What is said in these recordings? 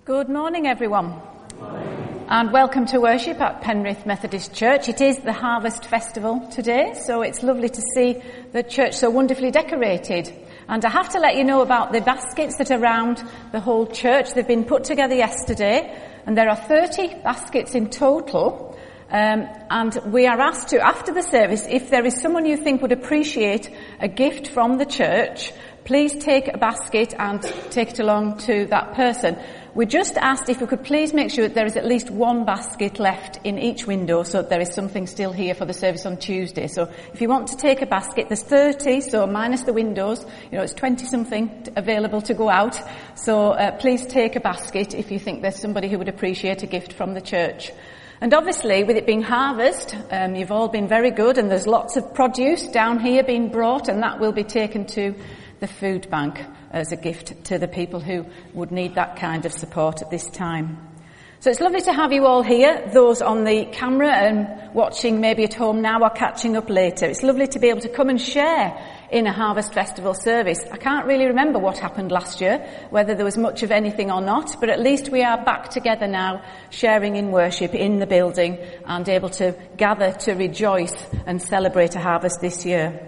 Good morning, everyone. And welcome to worship at Penrith Methodist Church. It is the Harvest Festival today, so it's lovely to see the church so wonderfully decorated. And I have to let you know about the baskets that are around the whole church. They've been put together yesterday, and there are 30 baskets in total. And we are asked to, after the service, if there is someone you think would appreciate a gift from the church, please take a basket and take it along to that person. We just asked if we could please make sure that there is at least one basket left in each window, so that there is something still here for the service on Tuesday. So if you want to take a basket, there's 30, so minus the windows, it's 20 something available to go out. So please take a basket if you think there's somebody who would appreciate a gift from the church. And obviously, with it being harvest, you've all been very good, and there's lots of produce down here being brought, and that will be taken to the food bank as a gift to the people who would need that kind of support at this time. So it's lovely to have you all here, those on the camera and watching maybe at home now or catching up later. It's lovely to be able to come and share in a Harvest Festival service. I can't really remember what happened last year, whether there was much of anything or not, but at least we are back together now, sharing in worship in the building and able to gather to rejoice and celebrate a harvest this year.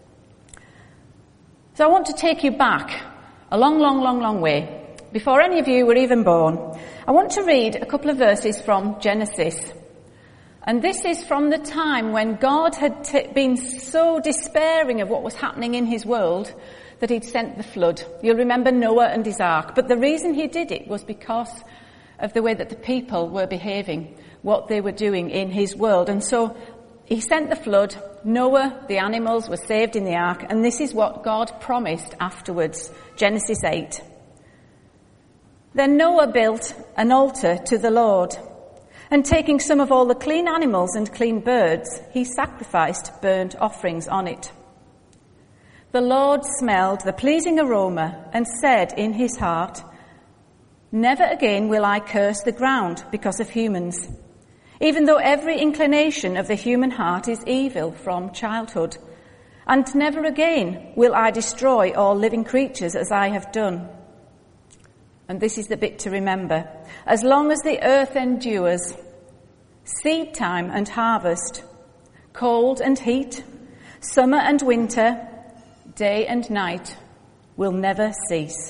So I want to take you back a long way, before any of you were even born. I want to read a couple of verses from Genesis. And this is from the time when God had been so despairing of what was happening in his world that he'd sent the flood. You'll remember Noah and his ark. But the reason he did it was because of the way that the people were behaving, what they were doing in his world. And so he sent the flood. Noah, the animals, were saved in the ark, and this is what God promised afterwards. Genesis 8. Then Noah built an altar to the Lord, and taking some of all the clean animals and clean birds, he sacrificed burnt offerings on it. The Lord smelled the pleasing aroma and said in his heart, "Never again will I curse the ground because of humans, even though every inclination of the human heart is evil from childhood. And never again will I destroy all living creatures as I have done." And this is the bit to remember. "As long as the earth endures, seed time and harvest, cold and heat, summer and winter, day and night will never cease."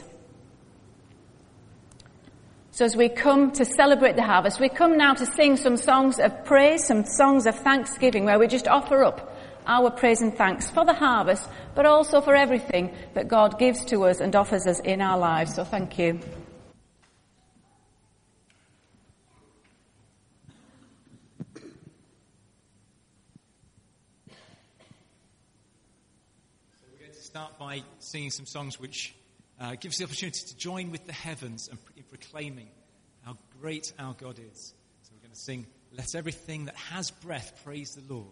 So as we come to celebrate the harvest, we come now to sing some songs of praise, some songs of thanksgiving, where we just offer up our praise and thanks for the harvest, but also for everything that God gives to us and offers us in our lives. So thank you. So we're going to start by singing some songs which gives us the opportunity to join with the heavens in proclaiming how great our God is. So we're going to sing, "Let everything that has breath praise the Lord."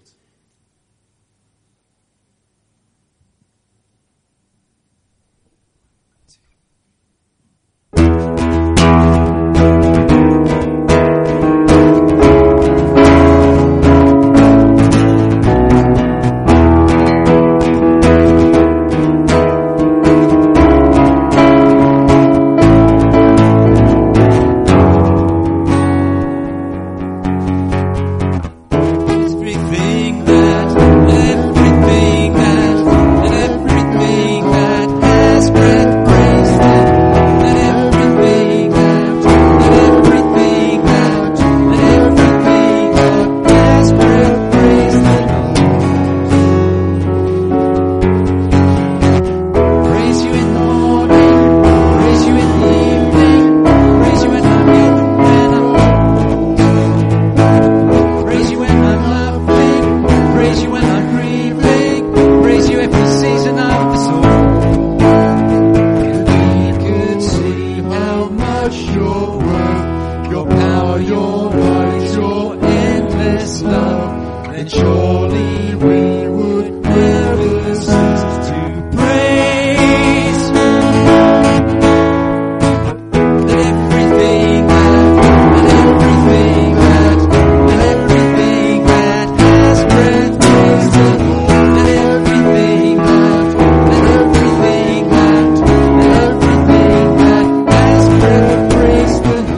Praise the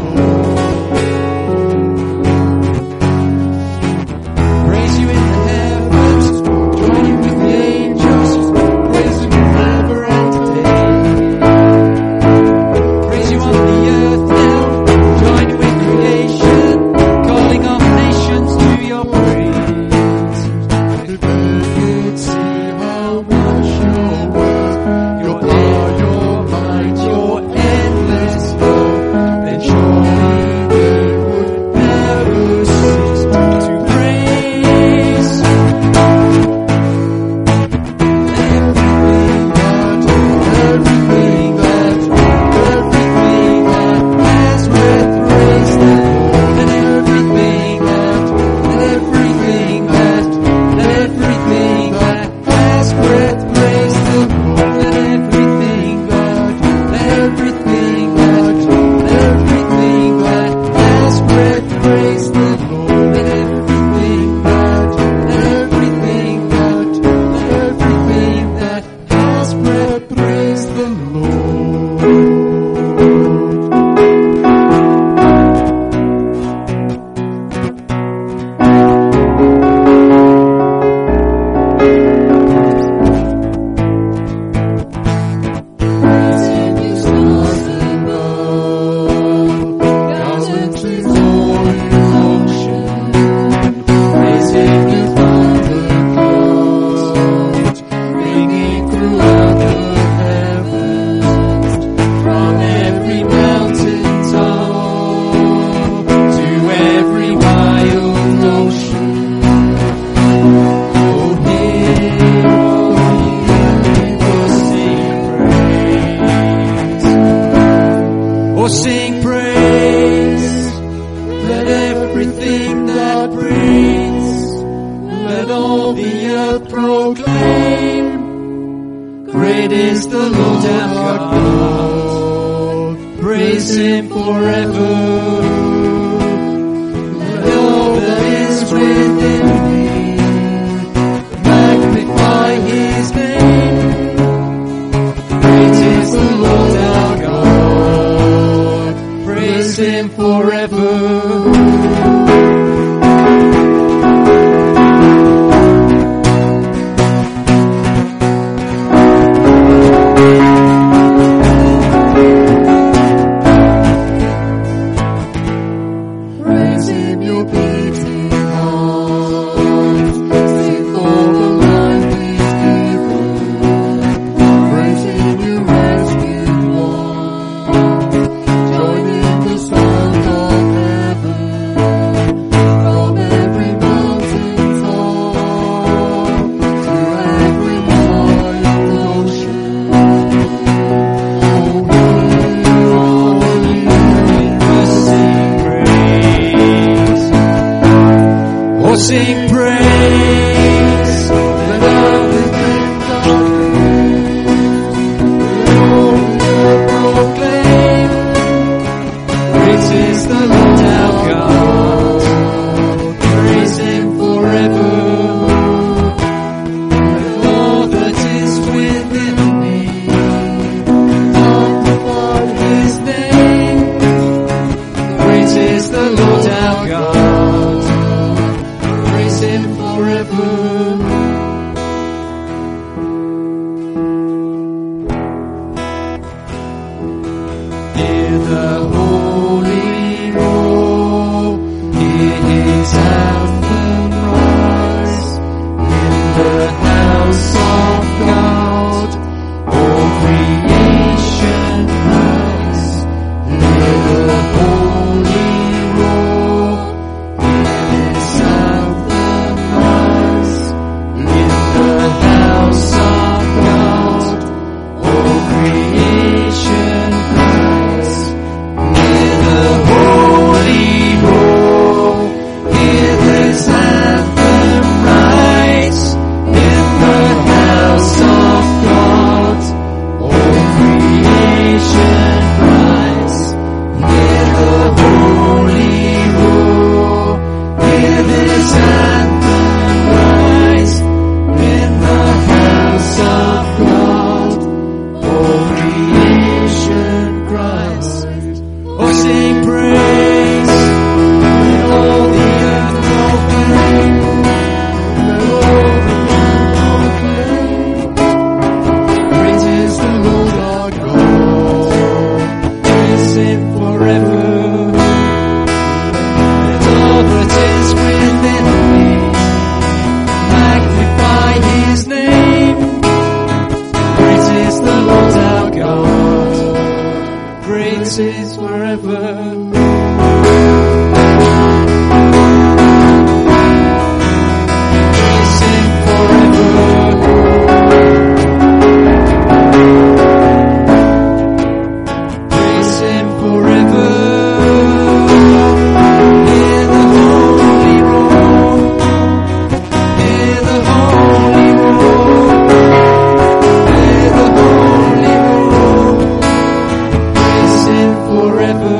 Let everything that breathes, let all the earth proclaim, great is the Lord our God. Praise Him forever. Let all that is within me magnify His name. Great is the Lord our God. Praise Him forever. Sing praise, let all the things proclaim, great is the Lord our God, praise Him forever. Let all that is within me magnify His name, great is the Lord our God. Praise Him forever. Hear the holy roll, hear His anthem rise. In the house of God, all creation rise. Hear the holy roll, hear His anthem rise. In the house of God, all creation rise. Hear the holy roll, hear His anthem rise. In the house of God, all creation rise. Hear the holy roll, hear His anthem rise. In the house of God, all creation cries. Oh, sing praise, let all the earth proclaim, let all the earth proclaim, great is the Lord our God, praise Him forever. Let all that is within me magnify His name. Great is the Lord our God. Praise is forever. Praise Him forever. Praise Him forever. Hear the holy roll. Hear the holy roll. Hear the holy roll. Praise Him forever.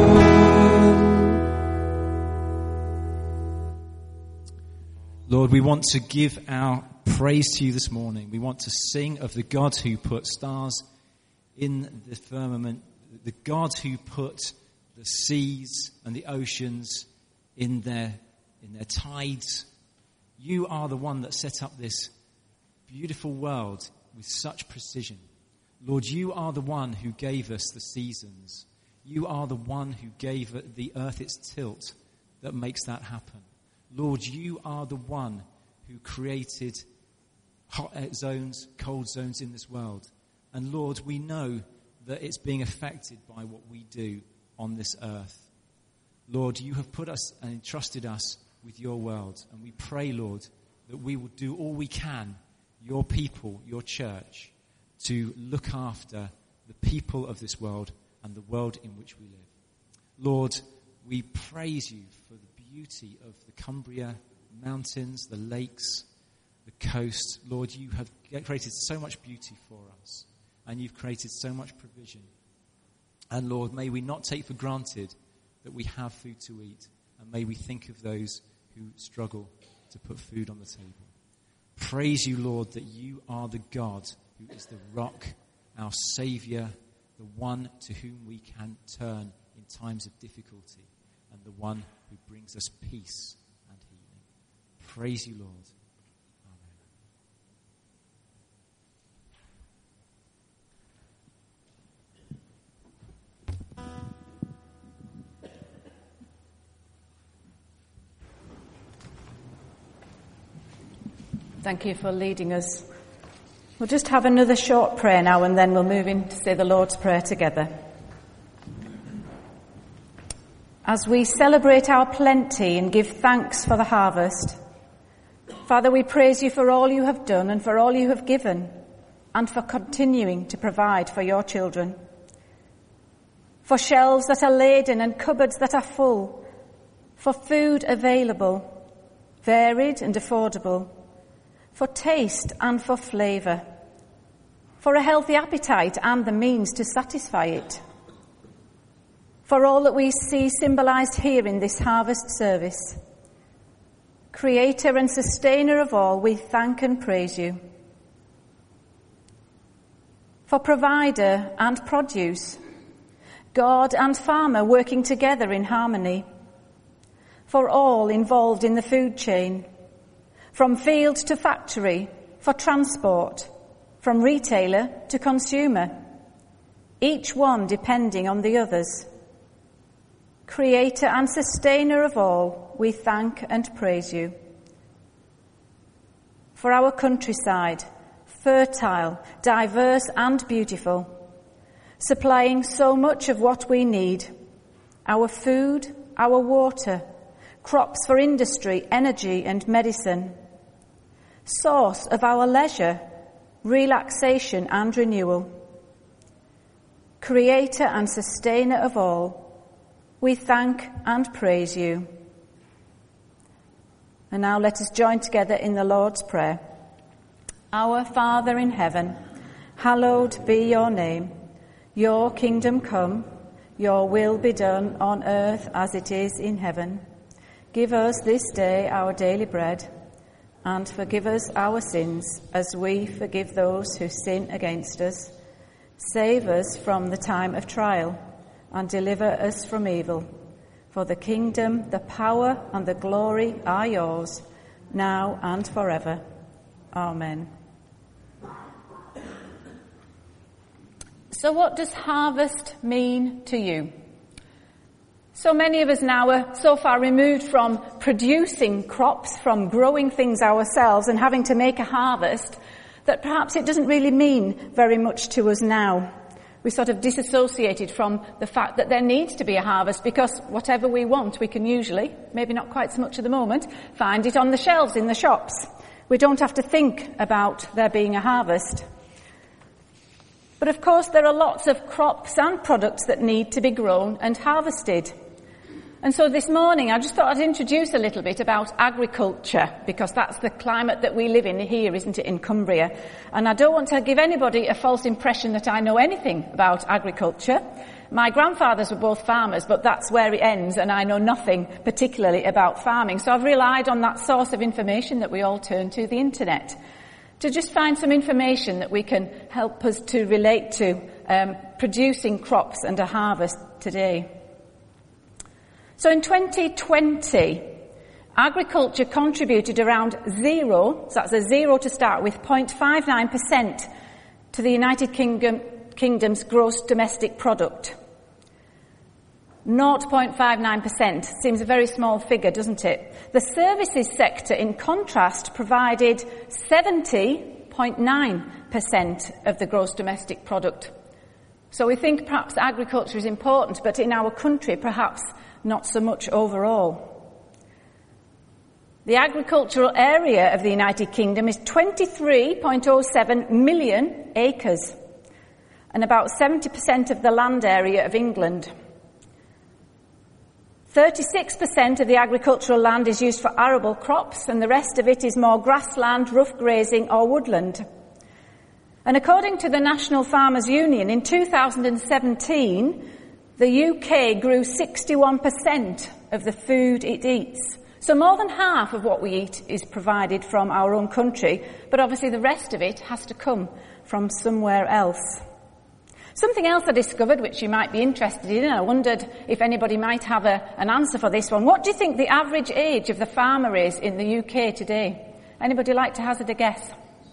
Lord, we want to give our praise to you this morning. We want to sing of the God who put stars in the firmament, the God who put the seas and the oceans in their tides. You are the one that set up this beautiful world with such precision. Lord, you are the one who gave us the seasons. You are the one who gave the earth its tilt that makes that happen. Lord, you are the one who created hot zones, cold zones in this world. And Lord, we know that it's being affected by what we do on this earth. Lord, you have put us and entrusted us with your world. And we pray, Lord, that we will do all we can, your people, your church, to look after the people of this world and the world in which we live. Lord, We praise you for the beauty of the Cumbria mountains, the lakes, the coast. Lord, you have created so much beauty for us, and you've created so much provision. And Lord, may we not take for granted that we have food to eat, and may we think of those who struggle to put food on the table. Praise you, Lord, that you are the God who is the rock, our Saviour, the one to whom we can turn in times of difficulty, and the one who brings us peace and healing. Praise you, Lord. Thank you for leading us. We'll just have another short prayer now, and then we'll move in to say the Lord's Prayer together. As we celebrate our plenty and give thanks for the harvest, Father, we praise you for all you have done and for all you have given, and for continuing to provide for your children. For shelves that are laden and cupboards that are full, for food available, varied and affordable, for taste and for flavour, for a healthy appetite and the means to satisfy it. For all that we see symbolised here in this harvest service, Creator and Sustainer of all, we thank and praise you. For provider and produce, God and farmer working together in harmony. For all involved in the food chain, from field to factory, for transport, from retailer to consumer, each one depending on the others. Creator and Sustainer of all, we thank and praise you. For our countryside, fertile, diverse and beautiful, supplying so much of what we need, our food, our water, crops for industry, energy and medicine, source of our leisure, relaxation and renewal. Creator and Sustainer of all, we thank and praise you. And now let us join together in the Lord's Prayer. Our Father in heaven, hallowed be your name. Your kingdom come, your will be done on earth as it is in heaven. Give us this day our daily bread, and forgive us our sins as we forgive those who sin against us. Save us from the time of trial, and deliver us from evil. For the kingdom, the power, and the glory are yours, now and forever. Amen. So what does harvest mean to you? So many of us now are so far removed from producing crops, from growing things ourselves and having to make a harvest, that perhaps it doesn't really mean very much to us now. We sort of disassociated from the fact that there needs to be a harvest, because whatever we want, we can usually, maybe not quite so much at the moment, find it on the shelves in the shops. We don't have to think about there being a harvest. But of course there are lots of crops and products that need to be grown and harvested. And so this morning I just thought I'd introduce a little bit about agriculture, because that's the climate that we live in here, isn't it, in Cumbria. And I don't want to give anybody a false impression that I know anything about agriculture. My grandfathers were both farmers, but that's where it ends, and I know nothing particularly about farming. So I've relied on that source of information that we all turn to, the internet, to just find some information that we can help us to relate to producing crops and a harvest today. So in 2020, agriculture contributed around so that's a zero to start with, 0.59% to the United Kingdom's gross domestic product. 0.59% seems a very small figure, doesn't it? The services sector, in contrast, provided 70.9% of the gross domestic product. So we think perhaps agriculture is important, but in our country, perhaps not so much overall. The agricultural area of the United Kingdom is 23.07 million acres, and about 70% of the land area of England. 36% of the agricultural land is used for arable crops, and the rest of it is more grassland, rough grazing or woodland. And according to the National Farmers Union, in 2017, the UK grew 61% of the food it eats. So more than half of what we eat is provided from our own country, but obviously the rest of it has to come from somewhere else. Something else I discovered, which you might be interested in, and I wondered if anybody might have an answer for this one. What do you think the average age of the farmer is in the UK today? Anybody like to hazard a guess?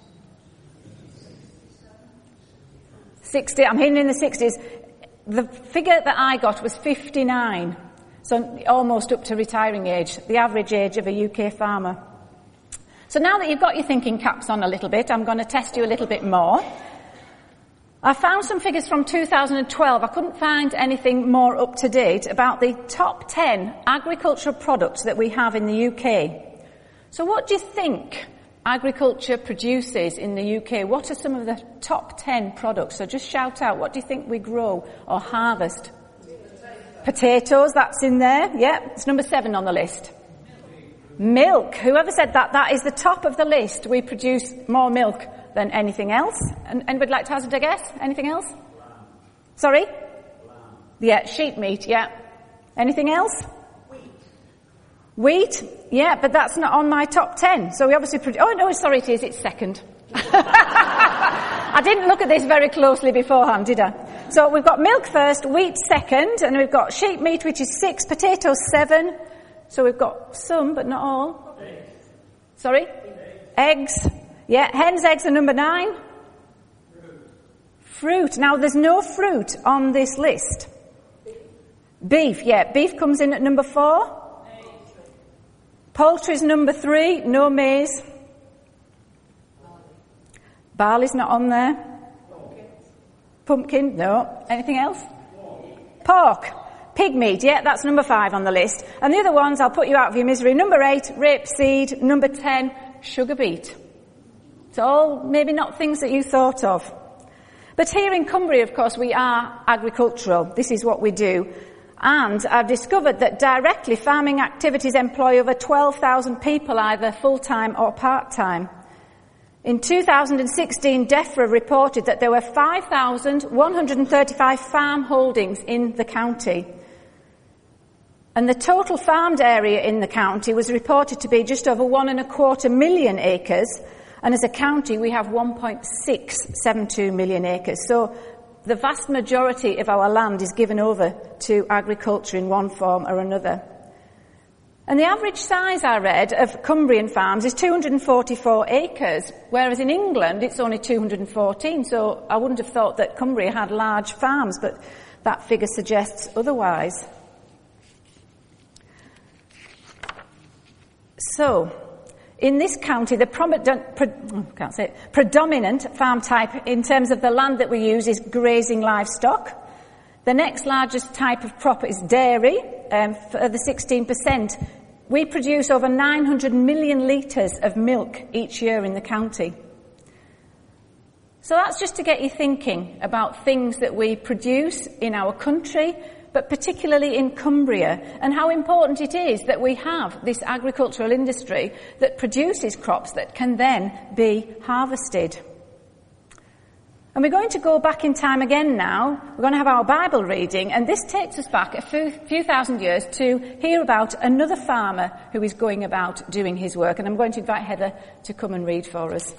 60. I'm hitting in the 60s. The figure that I got was 59. So almost up to retiring age, the average age of a UK farmer. So now that you've got your thinking caps on a little bit, I'm going to test you a little bit more. I found some figures from 2012. I couldn't find anything more up to date about the top 10 agricultural products that we have in the UK. So what do you think agriculture produces in the UK? What are some of the top 10 products? So just shout out, what do you think we grow or harvest? Potatoes, that's in there. Yeah, it's number 7 on the list. Milk. Whoever said that, that is the top of the list. We produce more milk than anything else. And anybody like to hazard a guess? Anything else? Sorry? Yeah, sheep meat, yeah. Anything else? Wheat? Yeah, but that's not on my top 10. So we obviously produce... Oh, no, sorry, it is. It's second. I didn't look at this very closely beforehand, did I? So we've got milk first, wheat second, and we've got sheep meat, which is 6, potatoes 7. So we've got some, but not all. Eggs. Sorry? Eggs. Yeah, hen's eggs are number 9. Fruit. Now, there's no fruit on this list. Beef, yeah. Beef comes in at number 4. Poultry's number 3. No maize. Barley's not on there. Pumpkin, no. Anything else? Pork. Pig meat, yeah, that's number 5 on the list. And the other ones, I'll put you out of your misery. Number 8, rapeseed. Number 10, sugar beet. It's all maybe not things that you thought of. But here in Cumbria, of course, we are agricultural. This is what we do. And I've discovered that directly farming activities employ over 12,000 people, either full-time or part-time. In 2016, DEFRA reported that there were 5,135 farm holdings in the county. And the total farmed area in the county was reported to be just over 1.25 million acres. And as a county, we have 1.672 million acres. So the vast majority of our land is given over to agriculture in one form or another. And the average size, I read, of Cumbrian farms is 244 acres, whereas in England it's only 214. So I wouldn't have thought that Cumbria had large farms, but that figure suggests otherwise. So, in this county, the predominant farm type in terms of the land that we use is grazing livestock. The next largest type of crop is dairy, for the 16%. We produce over 900 million litres of milk each year in the county. So that's just to get you thinking about things that we produce in our country, but particularly in Cumbria, and how important it is that we have this agricultural industry that produces crops that can then be harvested. And we're going to go back in time again now. We're going to have our Bible reading, and this takes us back a few thousand years to hear about another farmer who is going about doing his work. And I'm going to invite Heather to come and read for us.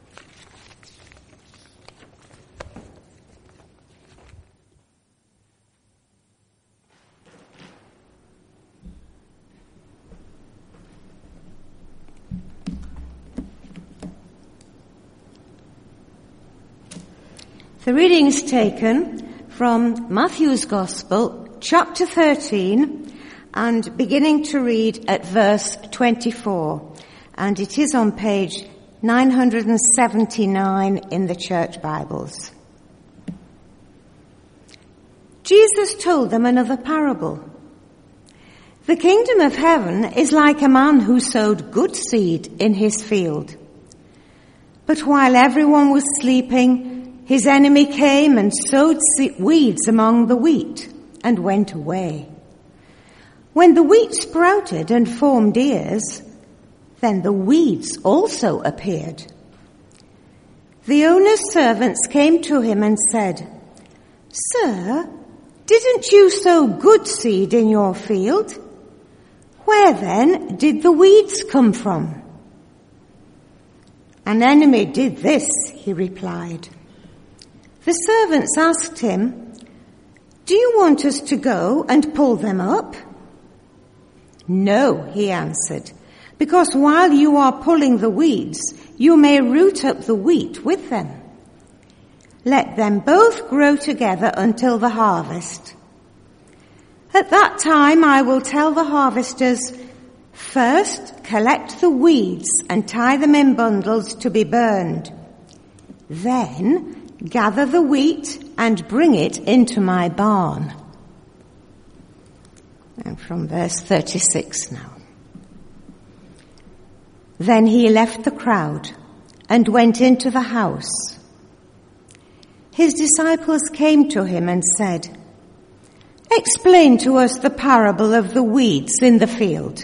The reading is taken from Matthew's Gospel, chapter 13, and beginning to read at verse 24. And it is on page 979 in the church Bibles. Jesus told them another parable. The kingdom of heaven is like a man who sowed good seed in his field. But while everyone was sleeping, his enemy came and sowed weeds among the wheat and went away. When the wheat sprouted and formed ears, then the weeds also appeared. The owner's servants came to him and said, "Sir, didn't you sow good seed in your field? Where then did the weeds come from?" "An enemy did this," he replied. The servants asked him, "Do you want us to go and pull them up?" "No," he answered, "because while you are pulling the weeds, you may root up the wheat with them. Let them both grow together until the harvest. At that time I will tell the harvesters, 'First collect the weeds and tie them in bundles to be burned. Then gather the wheat and bring it into my barn.'" And from verse 36 now. Then he left the crowd and went into the house. His disciples came to him and said, "Explain to us the parable of the weeds in the field."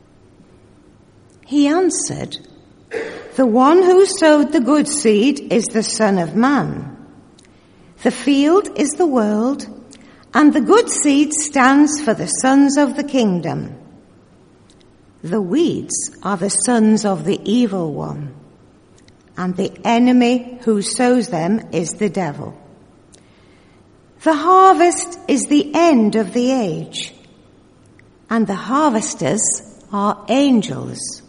He answered, "The one who sowed the good seed is the Son of Man. The field is the world, and the good seed stands for the sons of the kingdom. The weeds are the sons of the evil one, and the enemy who sows them is the devil. The harvest is the end of the age, and the harvesters are angels.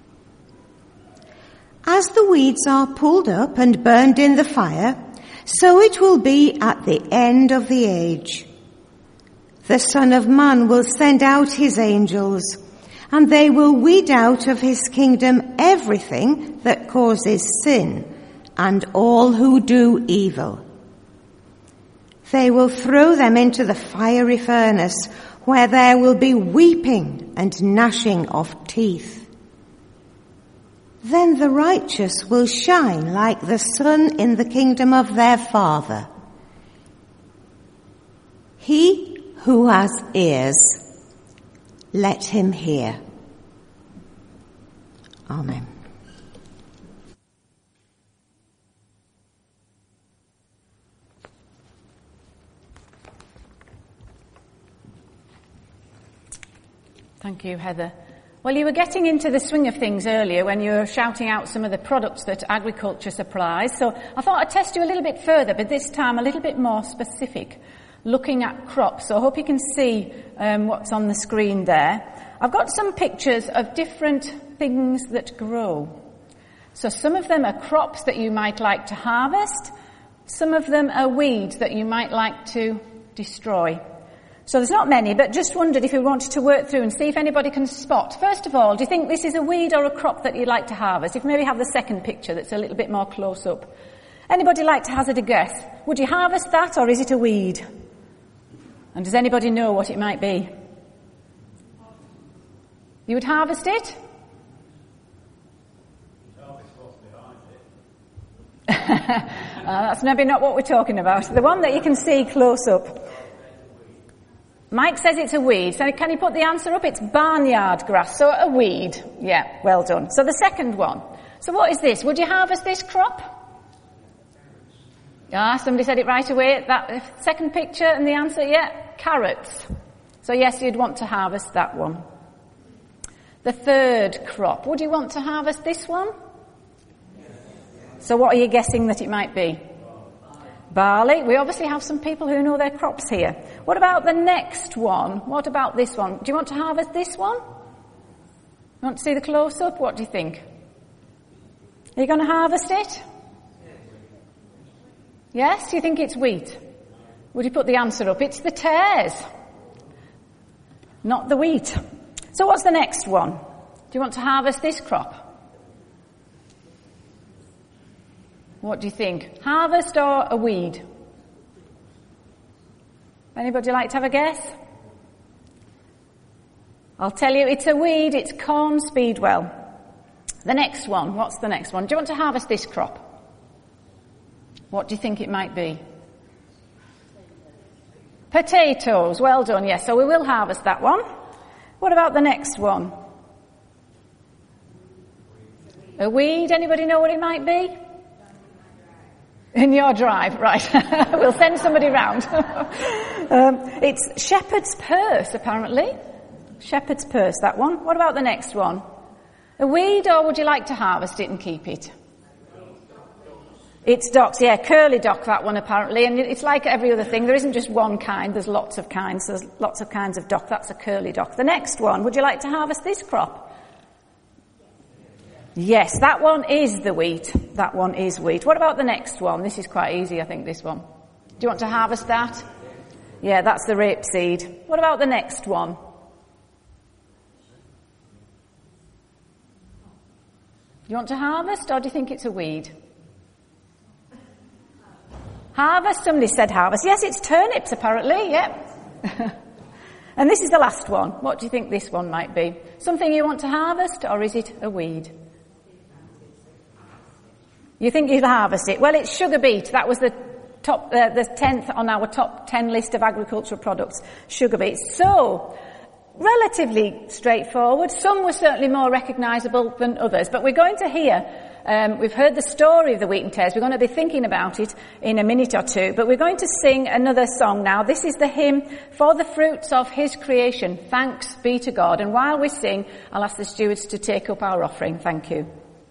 As the weeds are pulled up and burned in the fire, so it will be at the end of the age. The Son of Man will send out his angels, and they will weed out of his kingdom everything that causes sin and all who do evil. They will throw them into the fiery furnace, where there will be weeping and gnashing of teeth. Then the righteous will shine like the sun in the kingdom of their Father. He who has ears, let him hear." Amen. Thank you, Heather. Well, you were getting into the swing of things earlier when you were shouting out some of the products that agriculture supplies. So I thought I'd test you a little bit further, but this time a little bit more specific, looking at crops. So I hope you can see what's on the screen there. I've got some pictures of different things that grow. So some of them are crops that you might like to harvest. Some of them are weeds that you might like to destroy. So there's not many, but just wondered if you wanted to work through and see if anybody can spot. First of all, do you think this is a weed or a crop that you'd like to harvest? If you maybe have the second picture that's a little bit more close up. Anybody like to hazard a guess? Would you harvest that, or is it a weed? And does anybody know what it might be? You would harvest it? That's maybe not what we're talking about. The one that you can see close up. Mike says it's a weed. So can you put the answer up? It's barnyard grass. So a weed. Yeah, well done. So the second one. So what is this? Would you harvest this crop? Ah, somebody said it right away. That second picture and the answer, yeah, carrots. So yes, you'd want to harvest that one. The third crop. Would you want to harvest this one? So what are you guessing that it might be? Barley. We obviously have some people who know their crops here. What about the next one? What about this one? Do you want to harvest this one? You want to see the close-up? What do you think? Are you going to harvest it? Yes? You think it's wheat? Would you put the answer up? It's the tares, not the wheat. So what's the next one? Do you want to harvest this crop? What do you think? Harvest or a weed? Anybody like to have a guess? I'll tell you, it's a weed. It's corn speedwell. The next one. What's the next one? Do you want to harvest this crop? What do you think it might be? Potatoes. Well done, yes. So we will harvest that one. What about the next one? A weed? Anybody know what it might be? In your drive, right. We'll send somebody round. It's shepherd's purse, apparently. Shepherd's purse, that one. What about the next one? A weed, or would you like to harvest it and keep it? It's docks, yeah, curly dock, that one apparently. And it's like every other thing. There isn't just one kind, there's lots of kinds. There's lots of kinds of dock. That's a curly dock. The next one, would you like to harvest this crop? Yes, that one is the wheat. That one is wheat. What about the next one? This is quite easy, I think, this one. Do you want to harvest that? Yeah, that's the rapeseed. What about the next one? Do you want to harvest, or do you think it's a weed? Harvest? Somebody said harvest. Yes, it's turnips, apparently, yep. And this is the last one. What do you think this one might be? Something you want to harvest, or is it a weed? You think you'll harvest it? Well, it's sugar beet. That was the 10th on our top 10 list of agricultural products, sugar beet. So, relatively straightforward. Some were certainly more recognisable than others. But we're going to hear, we've heard the story of the wheat and tares. We're going to be thinking about it in a minute or two. But we're going to sing another song now. This is the hymn, For the Fruits of His Creation. Thanks be to God. And while we sing, I'll ask the stewards to take up our offering. Thank you.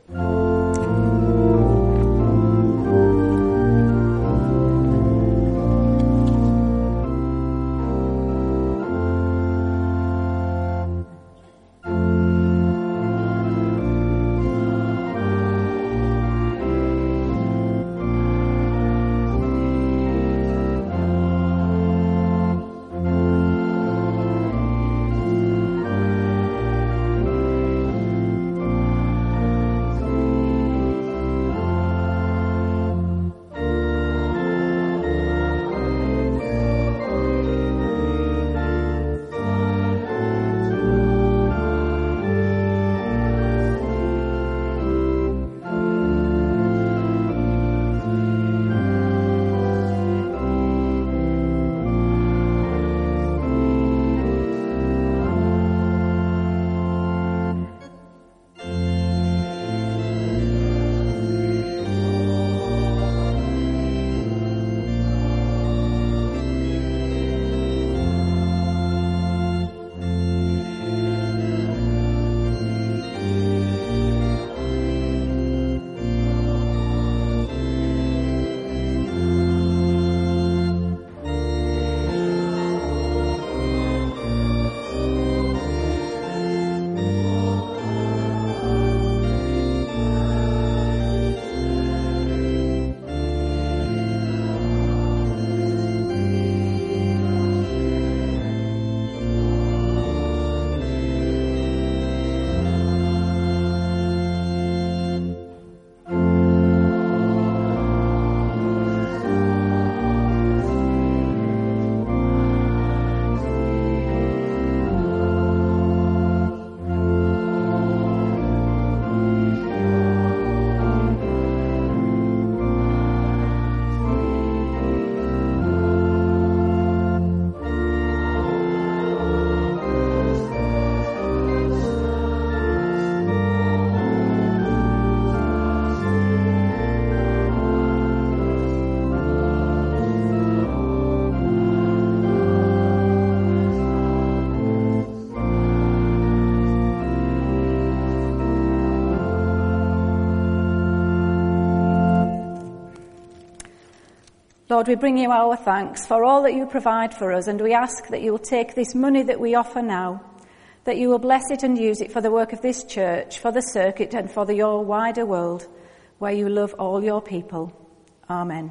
Lord, we bring you our thanks for all that you provide for us, and we ask that you will take this money that we offer now, that you will bless it and use it for the work of this church, for the circuit, and for your wider world, where you love all your people. Amen.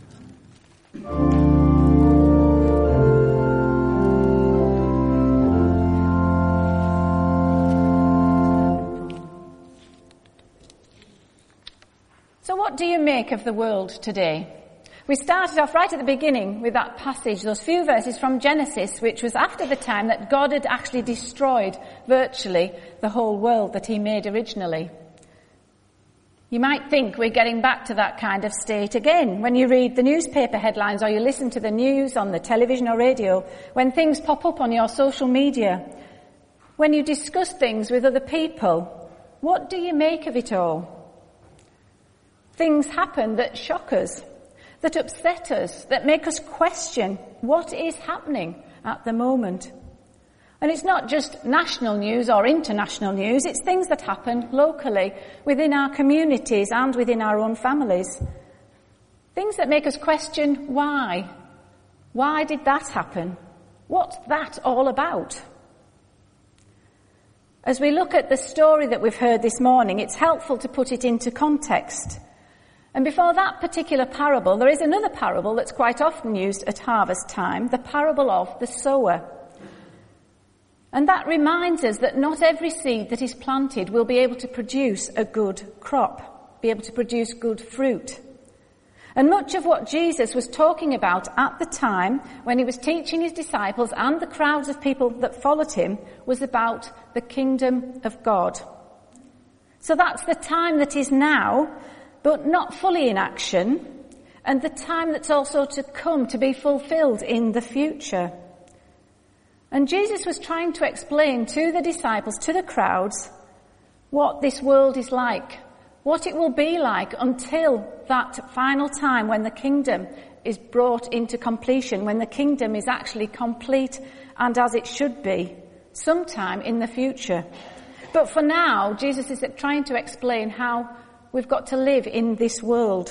So what do you make of the world today? We started off right at the beginning with that passage, those few verses from Genesis, which was after the time that God had actually destroyed virtually the whole world that he made originally. You might think we're getting back to that kind of state again. When you read the newspaper headlines or you listen to the news on the television or radio, when things pop up on your social media, When you discuss things with other people, what do you make of it all? Things happen that shock us, that upset us, that make us question what is happening at the moment. And it's not just national news or international news, it's things that happen locally, within our communities and within our own families. Things that make us question why. Why did that happen? What's that all about? As we look at the story that we've heard this morning, it's helpful to put it into context. And before that particular parable, there is another parable that's quite often used at harvest time, the parable of the sower. And that reminds us that not every seed that is planted will be able to produce a good crop, be able to produce good fruit. And much of what Jesus was talking about at the time when he was teaching his disciples and the crowds of people that followed him was about the kingdom of God. So that's the time that is now, but not fully in action, and the time that's also to come to be fulfilled in the future. And Jesus was trying to explain to the disciples, to the crowds, what this world is like, what it will be like until that final time when the kingdom is brought into completion, when the kingdom is actually complete and as it should be, sometime in the future. But for now, Jesus is trying to explain how we've got to live in this world.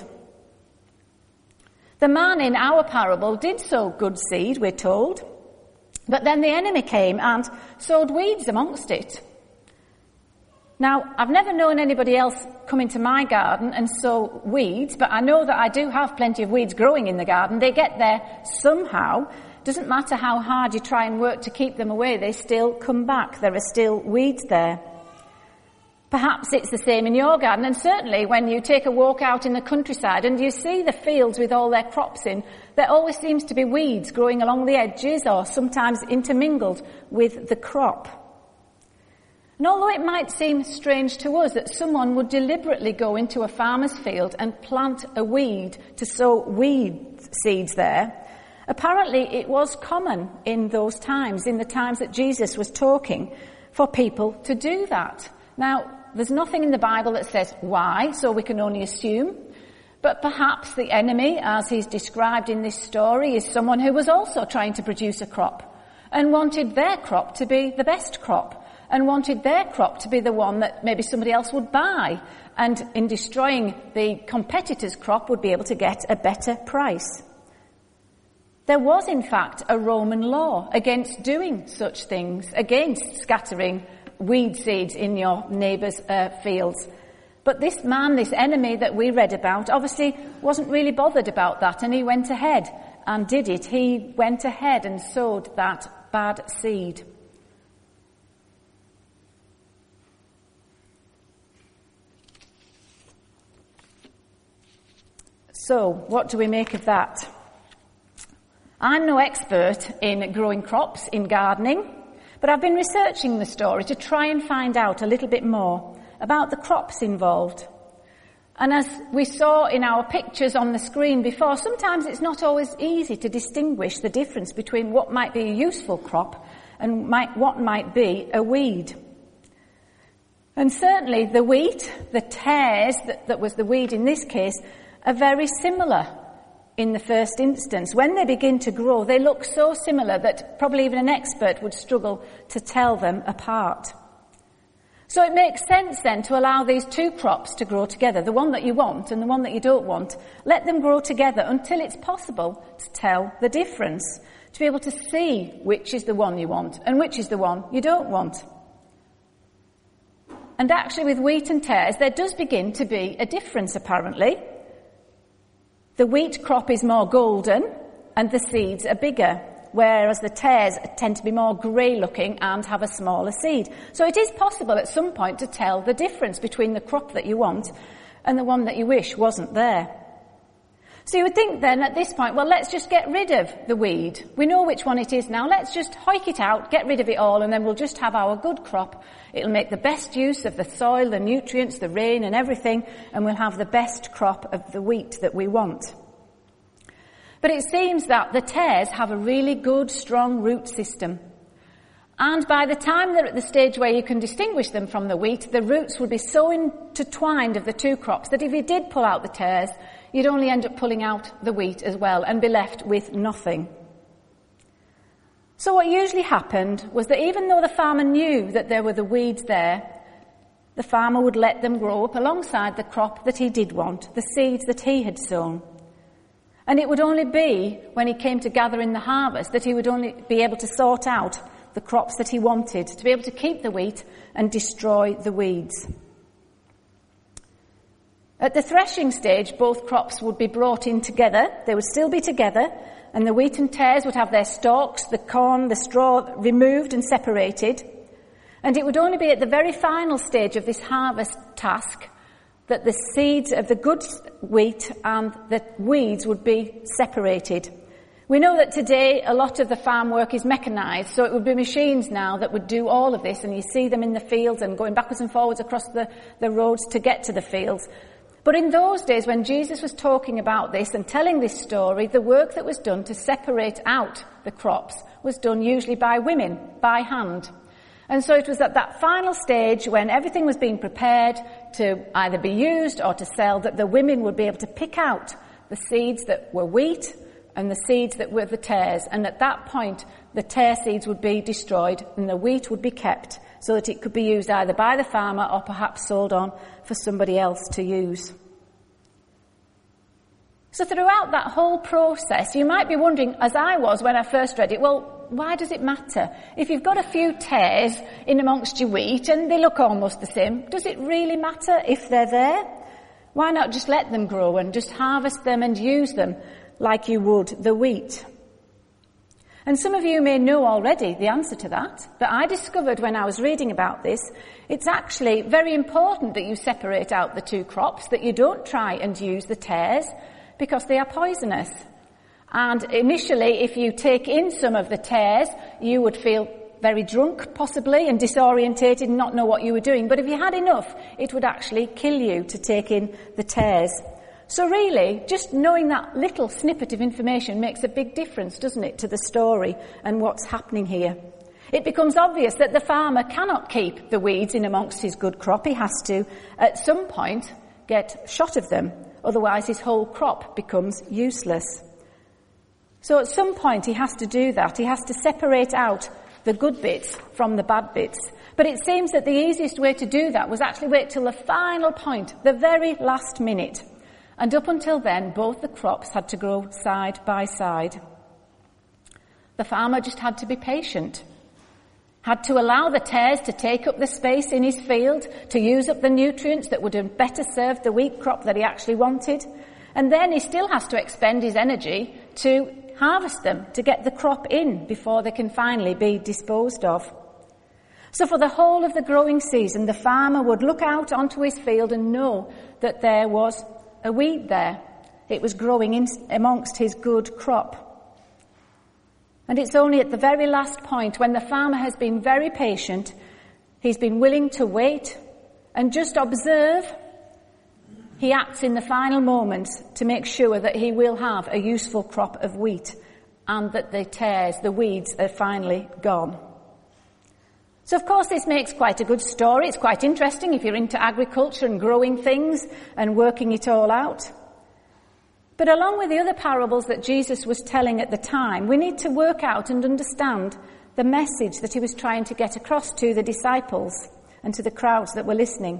The man in our parable did sow good seed, we're told, but then the enemy came and sowed weeds amongst it. Now, I've never known anybody else come into my garden and sow weeds, but I know that I do have plenty of weeds growing in the garden. They get there somehow. Doesn't matter how hard you try and work to keep them away, they still come back. There are still weeds there. Perhaps it's the same in your garden, and certainly when you take a walk out in the countryside and you see the fields with all their crops in, there always seems to be weeds growing along the edges or sometimes intermingled with the crop. And although it might seem strange to us that someone would deliberately go into a farmer's field and plant a weed to sow weed seeds there, apparently it was common in those times, in the times that Jesus was talking, for people to do that. Now, there's nothing in the Bible that says why, so we can only assume. But perhaps the enemy, as he's described in this story, is someone who was also trying to produce a crop and wanted their crop to be the best crop and wanted their crop to be the one that maybe somebody else would buy, and in destroying the competitor's crop would be able to get a better price. There was, in fact, a Roman law against doing such things, against scattering weed seeds in your neighbour's fields. But this man, this enemy that we read about, obviously wasn't really bothered about that, and he went ahead and did it. He went ahead and sowed that bad seed. So, what do we make of that? I'm no expert in growing crops, in gardening, but I've been researching the story to try and find out a little bit more about the crops involved. And as we saw in our pictures on the screen before, sometimes it's not always easy to distinguish the difference between what might be a useful crop and what might be a weed. And certainly the wheat, the tares, that was the weed in this case, are very similar in the first instance. When they begin to grow, they look so similar that probably even an expert would struggle to tell them apart. So it makes sense then to allow these two crops to grow together, the one that you want and the one that you don't want. Let them grow together until it's possible to tell the difference, to be able to see which is the one you want and which is the one you don't want. And actually with wheat and tares, there does begin to be a difference apparently. The wheat crop is more golden and the seeds are bigger, whereas the tares tend to be more grey-looking and have a smaller seed. So it is possible at some point to tell the difference between the crop that you want and the one that you wish wasn't there. So you would think then at this point, well, let's just get rid of the weed. We know which one it is now. Let's just hoik it out, get rid of it all, and then we'll just have our good crop. It'll make the best use of the soil, the nutrients, the rain and everything, and we'll have the best crop of the wheat that we want. But it seems that the tares have a really good, strong root system. And by the time they're at the stage where you can distinguish them from the wheat, the roots would be so intertwined of the two crops that if you did pull out the tares, you'd only end up pulling out the wheat as well and be left with nothing. So what usually happened was that even though the farmer knew that there were the weeds there, the farmer would let them grow up alongside the crop that he did want, the seeds that he had sown. And it would only be when he came to gather in the harvest that he would only be able to sort out the crops that he wanted, to be able to keep the wheat and destroy the weeds. At the threshing stage, both crops would be brought in together. They would still be together, and the wheat and tares would have their stalks, the corn, the straw removed and separated. And it would only be at the very final stage of this harvest task that the seeds of the good wheat and the weeds would be separated. We know that today a lot of the farm work is mechanised, so it would be machines now that would do all of this, and you see them in the fields and going backwards and forwards across the roads to get to the fields. But in those days when Jesus was talking about this and telling this story, the work that was done to separate out the crops was done usually by women, by hand. And so it was at that final stage when everything was being prepared to either be used or to sell that the women would be able to pick out the seeds that were wheat and the seeds that were the tares. And at that point, the tare seeds would be destroyed and the wheat would be kept so that it could be used either by the farmer or perhaps sold on for somebody else to use. So throughout that whole process, you might be wondering, as I was when I first read it, well, why does it matter? If you've got a few tares in amongst your wheat and they look almost the same, does it really matter if they're there? Why not just let them grow and just harvest them and use them like you would the wheat? And some of you may know already the answer to that, but I discovered when I was reading about this, it's actually very important that you separate out the two crops, that you don't try and use the tares, because they are poisonous. And initially, if you take in some of the tares, you would feel very drunk, possibly, and disorientated and not know what you were doing. But if you had enough, it would actually kill you to take in the tares. So really, just knowing that little snippet of information makes a big difference, doesn't it, to the story and what's happening here. It becomes obvious that the farmer cannot keep the weeds in amongst his good crop. He has to, at some point, get shot of them. Otherwise, his whole crop becomes useless. So at some point, he has to do that. He has to separate out the good bits from the bad bits. But it seems that the easiest way to do that was actually wait till the final point, the very last minute. And up until then, both the crops had to grow side by side. The farmer just had to be patient, had to allow the tares to take up the space in his field, to use up the nutrients that would have better served the wheat crop that he actually wanted. And then he still has to expend his energy to harvest them, to get the crop in before they can finally be disposed of. So for the whole of the growing season, the farmer would look out onto his field and know that there was a weed there. It was growing in amongst his good crop. And it's only at the very last point, when the farmer has been very patient, he's been willing to wait and just observe, he acts in the final moments to make sure that he will have a useful crop of wheat and that the tares, the weeds, are finally gone. So of course this makes quite a good story. It's quite interesting if you're into agriculture and growing things and working it all out. But along with the other parables that Jesus was telling at the time, we need to work out and understand the message that he was trying to get across to the disciples and to the crowds that were listening.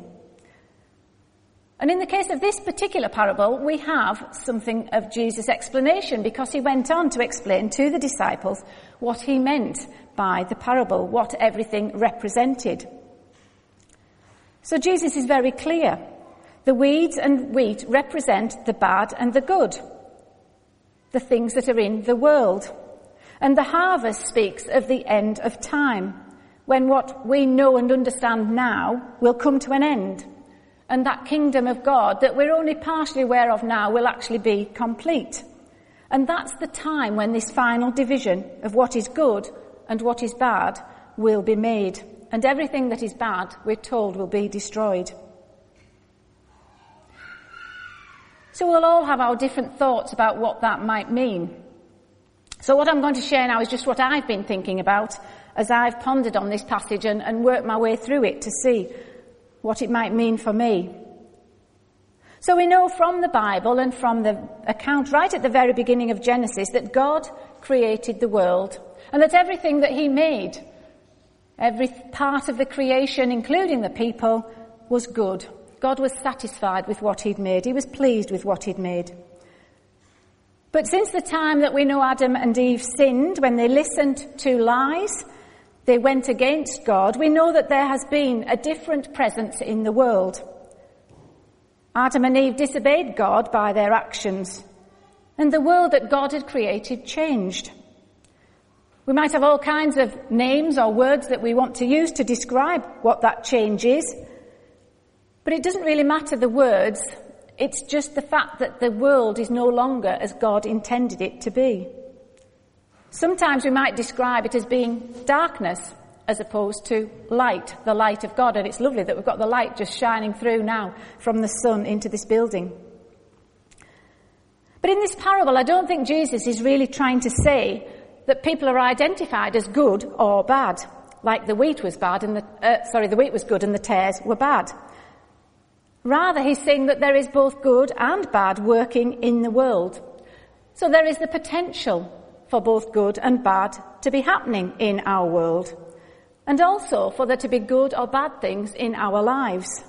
And in the case of this particular parable, we have something of Jesus' explanation, because he went on to explain to the disciples what he meant by the parable, what everything represented. So Jesus is very clear. The weeds and wheat represent the bad and the good, the things that are in the world. And the harvest speaks of the end of time, when what we know and understand now will come to an end. And that kingdom of God that we're only partially aware of now will actually be complete. And that's the time when this final division of what is good and what is bad will be made. And everything that is bad, we're told, will be destroyed. So we'll all have our different thoughts about what that might mean. So what I'm going to share now is just what I've been thinking about as I've pondered on this passage and worked my way through it to see what it might mean for me. So we know from the Bible and from the account right at the very beginning of Genesis that God created the world and that everything that he made, every part of the creation, including the people, was good. God was satisfied with what he'd made. He was pleased with what he'd made. But since the time that we know Adam and Eve sinned, when they listened to lies, they went against God, we know that there has been a different presence in the world. Adam and Eve disobeyed God by their actions, and the world that God had created changed. We might have all kinds of names or words that we want to use to describe what that change is, but it doesn't really matter the words. It's just the fact that the world is no longer as God intended it to be. Sometimes we might describe it as being darkness as opposed to light, the light of God. And it's lovely that we've got the light just shining through now from the sun into this building. But in this parable, I don't think Jesus is really trying to say that people are identified as good or bad, like the wheat was bad and the wheat was good and the tares were bad. Rather, he's saying that there is both good and bad working in the world. So there is the potential for both good and bad to be happening in our world, and also for there to be good or bad things in our lives.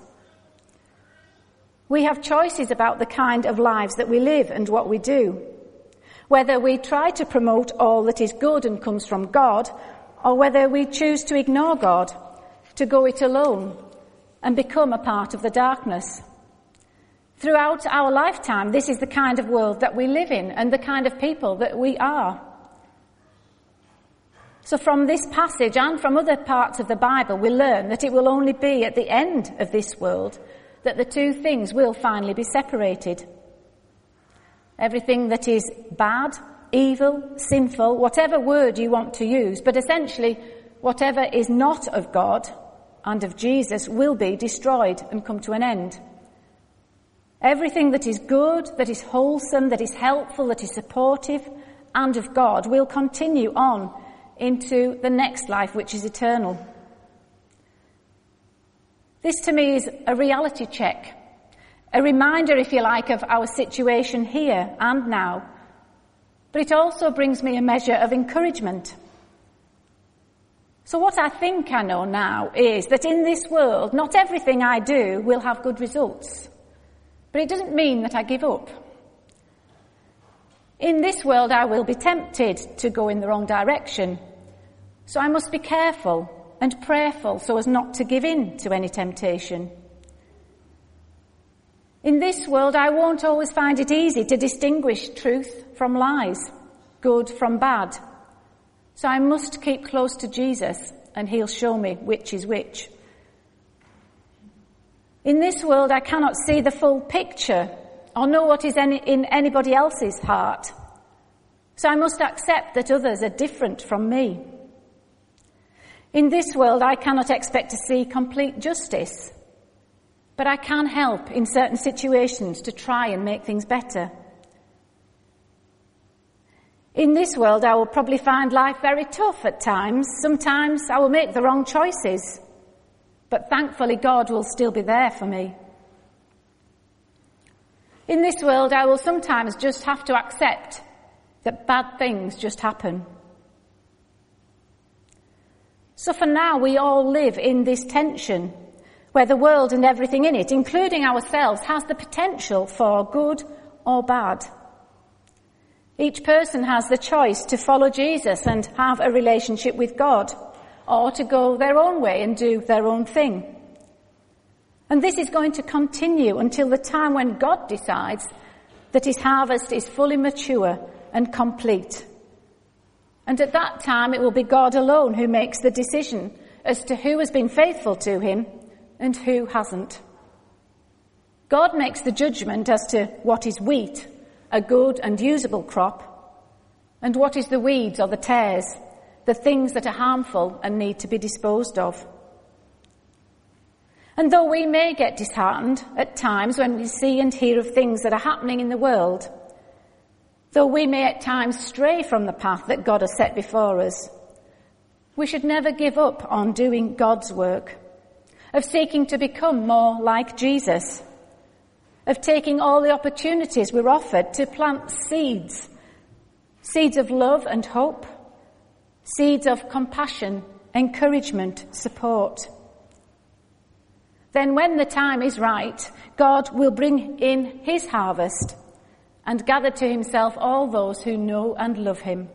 We have choices about the kind of lives that we live and what we do, whether we try to promote all that is good and comes from God, or whether we choose to ignore God, to go it alone, and become a part of the darkness. Throughout our lifetime, this is the kind of world that we live in and the kind of people that we are. So from this passage and from other parts of the Bible, we learn that it will only be at the end of this world that the two things will finally be separated. Everything that is bad, evil, sinful, whatever word you want to use, but essentially whatever is not of God and of Jesus will be destroyed and come to an end. Everything that is good, that is wholesome, that is helpful, that is supportive, and of God will continue on into the next life, which is eternal. This to me is a reality check, a reminder, if you like, of our situation here and now, but it also brings me a measure of encouragement. So what I think I know now is that in this world, not everything I do will have good results. But it doesn't mean that I give up. In this world, I will be tempted to go in the wrong direction. So I must be careful and prayerful so as not to give in to any temptation. In this world, I won't always find it easy to distinguish truth from lies, good from bad. So I must keep close to Jesus, and he'll show me which is which. In this world, I cannot see the full picture or know what is in anybody else's heart. So I must accept that others are different from me. In this world, I cannot expect to see complete justice, but I can help in certain situations to try and make things better. In this world, I will probably find life very tough at times. Sometimes I will make the wrong choices, but thankfully God will still be there for me. In this world, I will sometimes just have to accept that bad things just happen. So for now, we all live in this tension, where the world and everything in it, including ourselves, has the potential for good or bad. Each person has the choice to follow Jesus and have a relationship with God, or to go their own way and do their own thing. And this is going to continue until the time when God decides that his harvest is fully mature and complete. And at that time, it will be God alone who makes the decision as to who has been faithful to him and who hasn't. God makes the judgment as to what is wheat, a good and usable crop, and what is the weeds or the tares, the things that are harmful and need to be disposed of. And though we may get disheartened at times when we see and hear of things that are happening in the world, though we may at times stray from the path that God has set before us, We should never give up on doing God's work, of seeking to become more like Jesus, of taking all the opportunities we're offered to plant seeds of love and hope, seeds of compassion, encouragement, support. Then when the time is right, God will bring in his harvest and gather to himself all those who know and love him.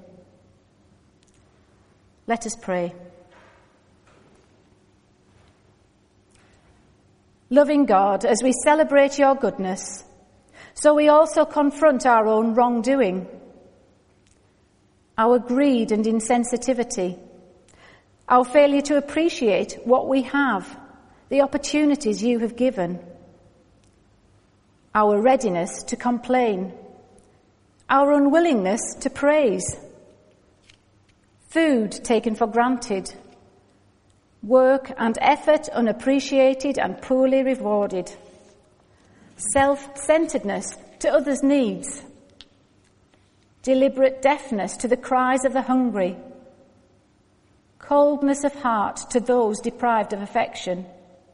Let us pray. Loving God, as we celebrate your goodness, so we also confront our own wrongdoing, our greed and insensitivity, our failure to appreciate what we have, the opportunities you have given, our readiness to complain, our unwillingness to praise, food taken for granted, work and effort unappreciated and poorly rewarded, self-centeredness to others' needs, deliberate deafness to the cries of the hungry, coldness of heart to those deprived of affection,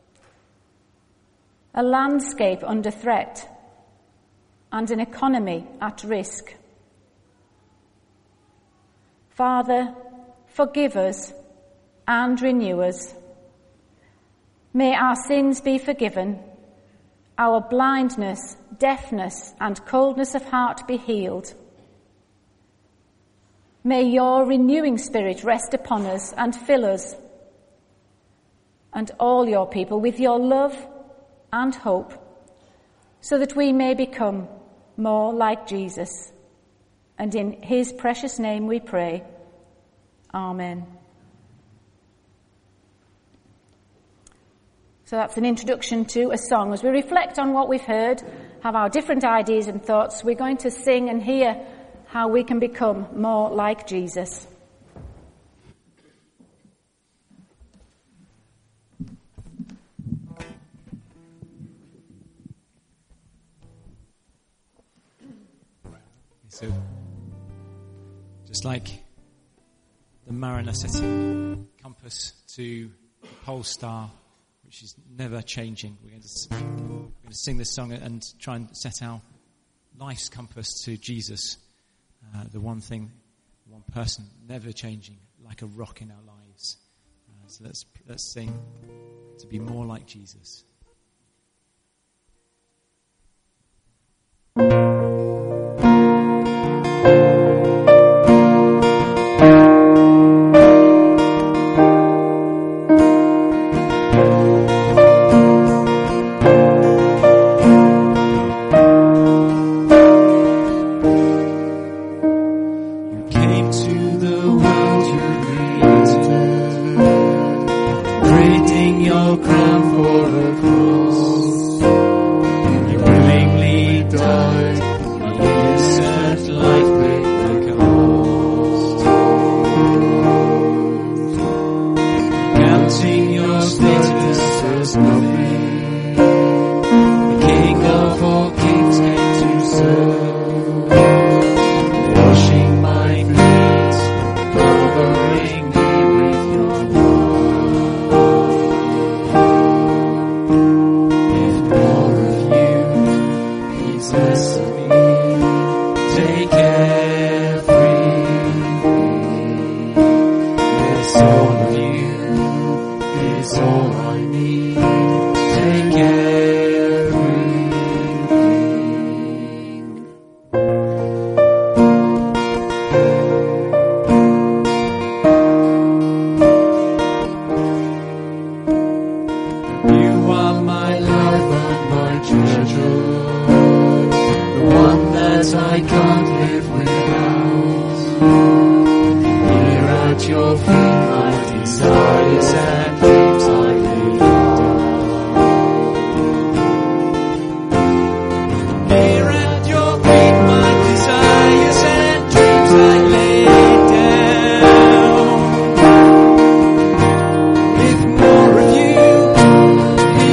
a landscape under threat, and an economy at risk. Father, forgive us and renew us. May our sins be forgiven, our blindness, deafness, and coldness of heart be healed. May your renewing spirit rest upon us and fill us and all your people with your love and hope, so that we may become more like Jesus. And in his precious name we pray. Amen. So that's an introduction to a song. As we reflect on what we've heard, have our different ideas and thoughts, we're going to sing and hear how we can become more like Jesus. So, just like the mariner setting compass to the pole star, which is never changing, we're going to sing this song and try and set our life's compass to Jesus, the one thing, one person, never changing, like a rock in our lives. So let's sing to be more like Jesus.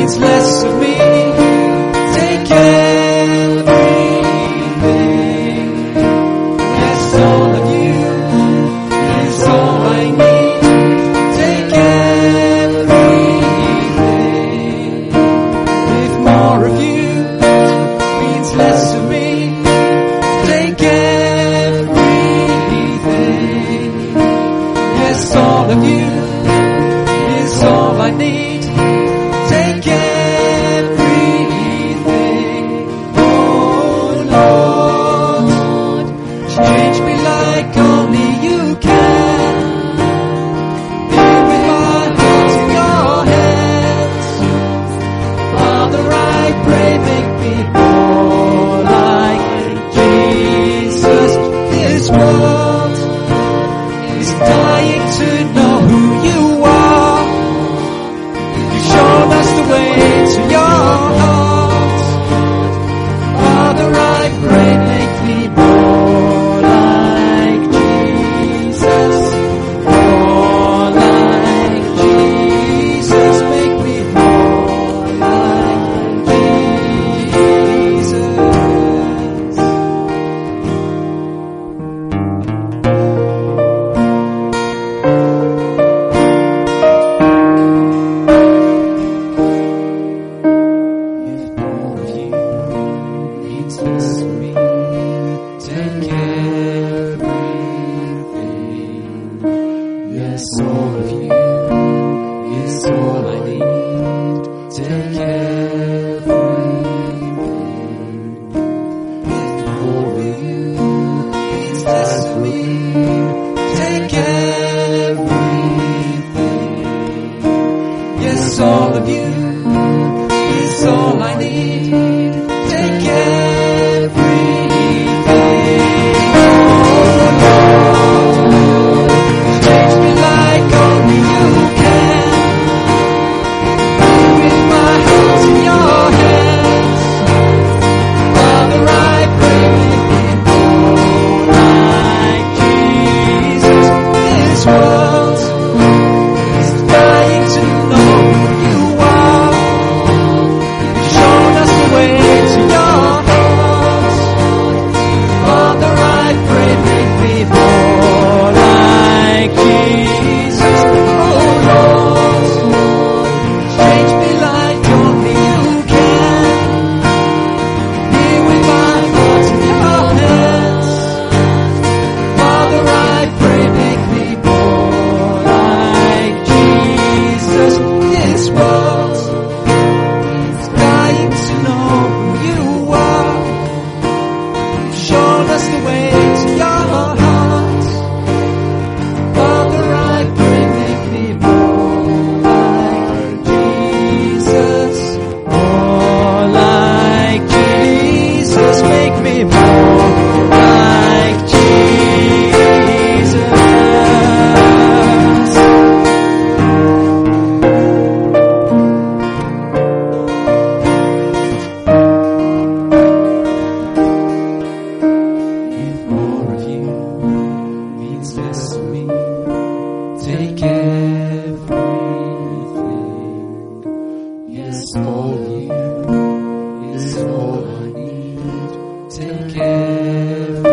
Less of me, take everything. I need. Take everything, oh Lord. Change me like only you can. Be with my heart in your hands. Father, I pray, make me more like Jesus. This world is dying to know who you are. You've shown us the way to your heart. Father, I pray, make me more like Jesus. More like Jesus. Make me more like Jesus. If more of you means less to me, take everything. Yes, all of you is all I need. Take everything. If more of you means less to me, take everything. Yes, all of you is all I need. Take everything. Oh Lord, change me like only you can. With my heart in your hands, Father, I pray, make me more like Jesus. This world is dying to know who you are. You've shown us the way to your heart. Father, I pray, make me more like Jesus. Oh Lord, change me like only you can. Here with my heart in your hands. Father, I pray, make me more like Jesus. This world is dying to know who you are. You've shown us the way to your heart. Father, I pray, make me more like Jesus. More like Jesus. Make me more like Jesus. If more of you means less to me, take everything. Yes, all of you is all I need. Take everything.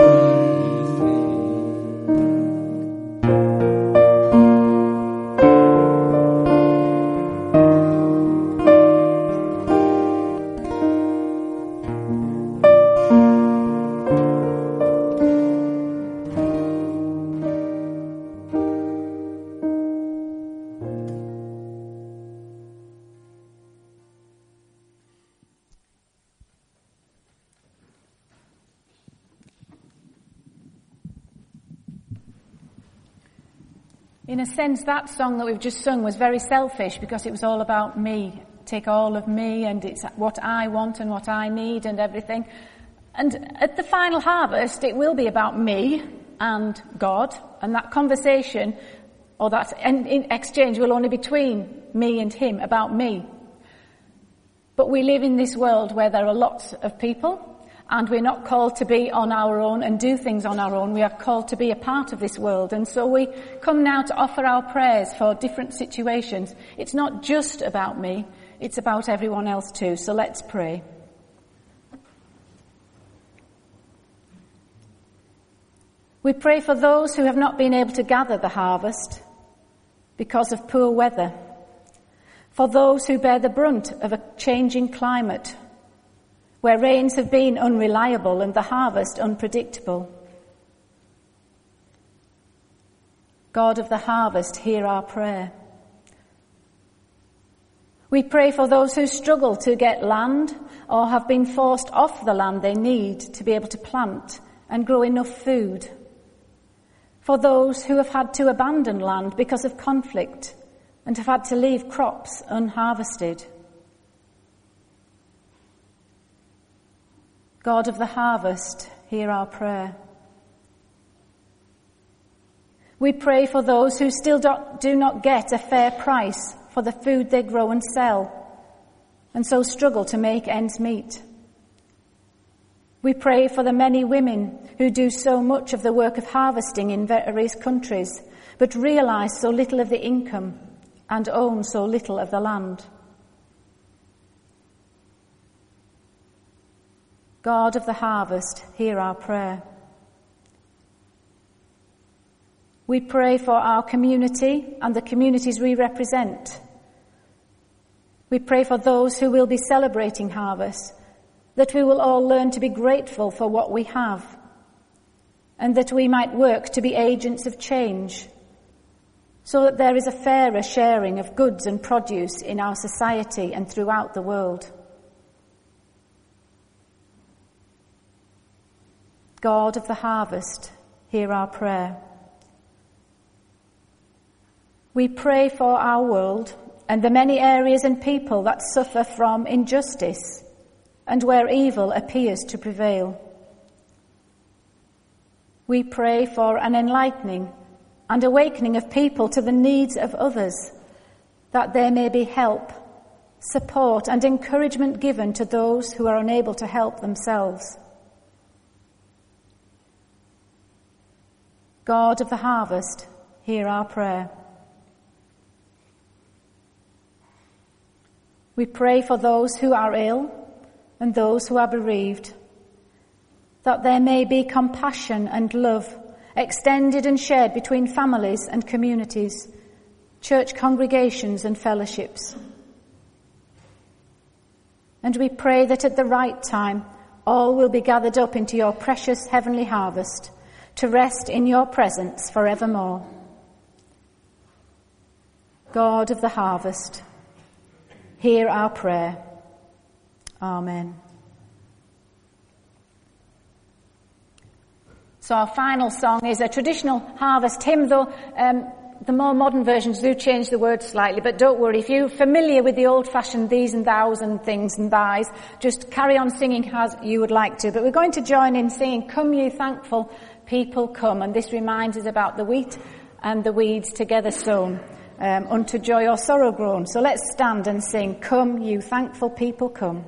In a sense, that song that we've just sung was very selfish because it was all about me. Take all of me, and it's what I want and what I need and everything. And at the final harvest, it will be about me and God, and that conversation or that in exchange will only be between me and him, about me. But we live in this world where there are lots of people, and we're not called to be on our own and do things on our own. We are called to be a part of this world. And so we come now to offer our prayers for different situations. It's not just about me, it's about everyone else too. So let's pray. We pray for those who have not been able to gather the harvest because of poor weather, for those who bear the brunt of a changing climate, where rains have been unreliable and the harvest unpredictable. God of the harvest, hear our prayer. We pray for those who struggle to get land or have been forced off the land they need to be able to plant and grow enough food. For those who have had to abandon land because of conflict and have had to leave crops unharvested. God of the harvest, hear our prayer. We pray for those who still do not get a fair price for the food they grow and sell, and so struggle to make ends meet. We pray for the many women who do so much of the work of harvesting in various countries, but realise so little of the income and own so little of the land. God of the harvest, hear our prayer. We pray for our community and the communities we represent. We pray for those who will be celebrating harvest, that we will all learn to be grateful for what we have, and that we might work to be agents of change, so that there is a fairer sharing of goods and produce in our society and throughout the world. God of the harvest, hear our prayer. We pray for our world and the many areas and people that suffer from injustice and where evil appears to prevail. We pray for an enlightening and awakening of people to the needs of others, that there may be help, support and encouragement given to those who are unable to help themselves. God of the harvest, hear our prayer. We pray for those who are ill and those who are bereaved, that there may be compassion and love extended and shared between families and communities, church congregations and fellowships. And we pray that at the right time all will be gathered up into your precious heavenly harvest to rest in your presence forevermore. God of the harvest, hear our prayer. Amen. So our final song is a traditional harvest hymn, though the more modern versions do change the words slightly, but don't worry. If you're familiar with the old-fashioned these and thous and things and thys, just carry on singing as you would like to. But we're going to join in singing, Come Ye Thankful People Come, and this reminds us about the wheat and the weeds together sown, unto joy or sorrow grown. So let's stand and sing, Come You Thankful People Come.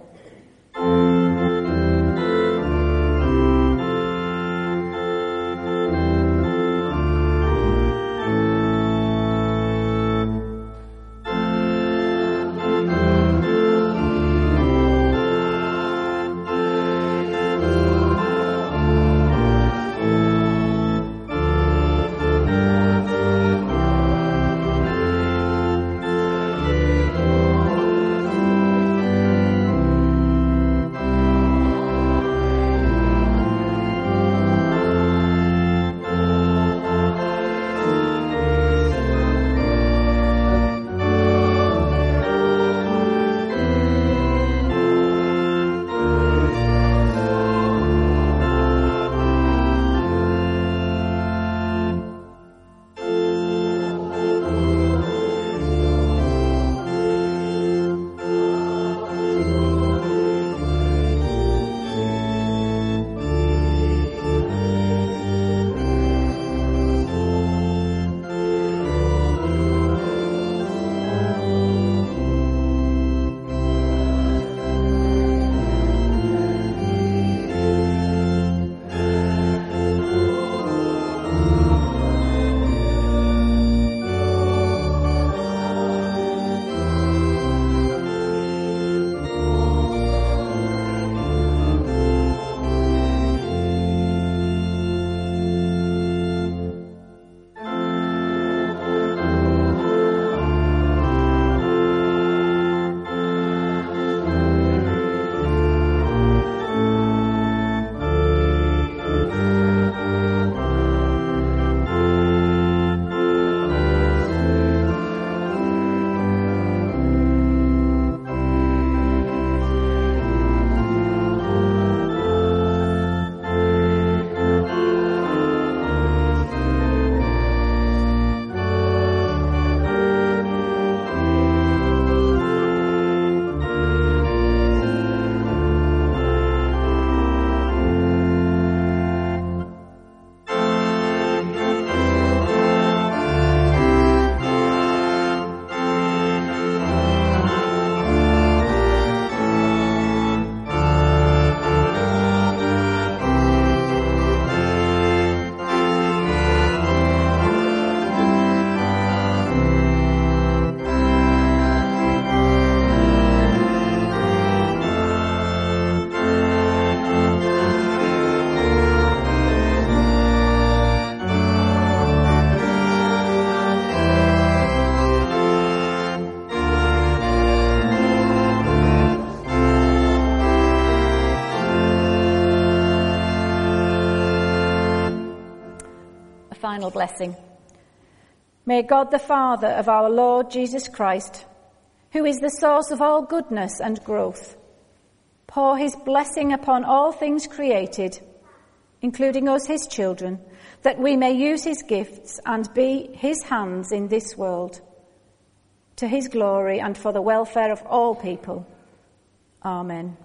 final blessing. May God the Father of our Lord Jesus Christ, who is the source of all goodness and growth, pour his blessing upon all things created, including us, his children, that we may use his gifts and be his hands in this world, to his glory and for the welfare of all people. Amen.